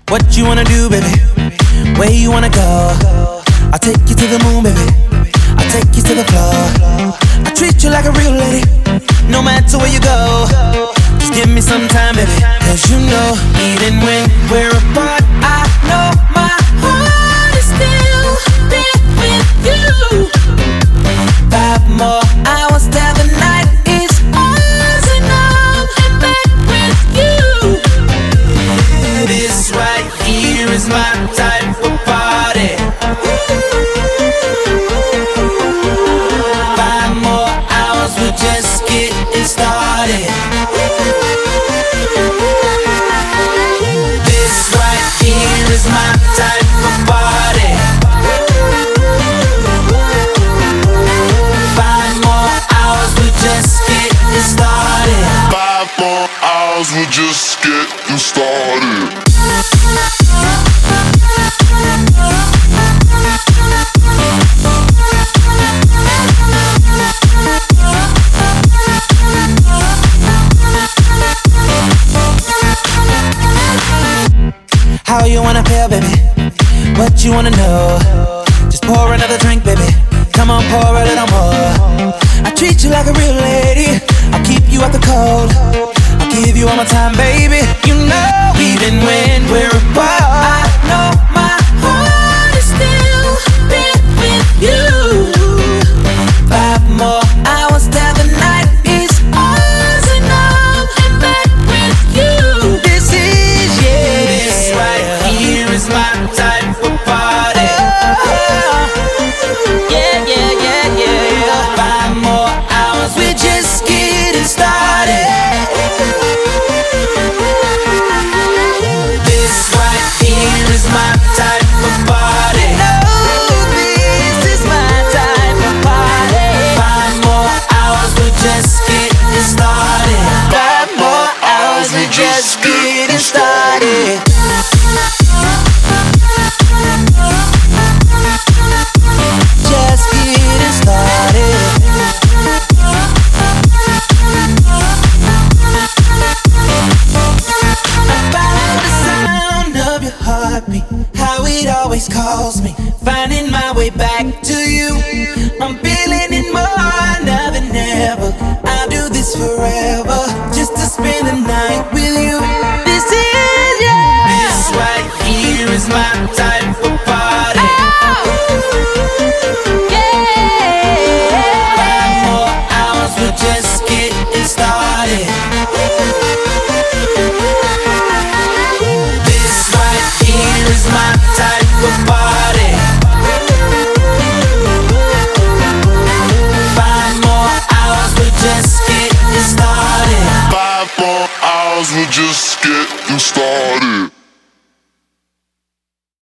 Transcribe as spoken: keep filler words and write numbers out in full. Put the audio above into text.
What you wanna do, baby? Where you wanna go? I'll take you to the moon, baby. I'll take you to the floor. I treat you like a real lady, no matter where you go. Just give me some time, baby. Cause you know, even when we're apart, I know my heart is still there with you. Five more hours till the night is ours, and I'm back with you. This right here is my type of party. Five more hours, we're just getting started. This right here is my type of party. Five more hours, we're just getting started. Five more hours, we're just getting started. How you wanna feel, baby? What you wanna know? Just pour another drink, baby. Come on, pour a little more. I treat you like a real lady. I'll keep you out the cold. I'll give you all my time, baby. You know, even when we're apart, I know my heart is still there with you. Five more hours till the night is ours, and I'm back with you. This is, yeah, this right here is my type of party. Yeah, yeah, yeah, yeah. Five more hours, we're just getting started. This right here is my type of party. No, this is my type of party. Five more hours, we're just getting started. Five more hours, we're just getting started. Just getting started. I follow the sound of your heartbeat, how it always calls me, finding my way back to you. I'm feeling it more now than ever. I'll do this forever, just to spend the night with you. This is, yeah, this right here is my type of party. Five more hours, we're just getting started. This right here is my type of party. Five more hours, we're just getting started. Five more hours, we're just getting started.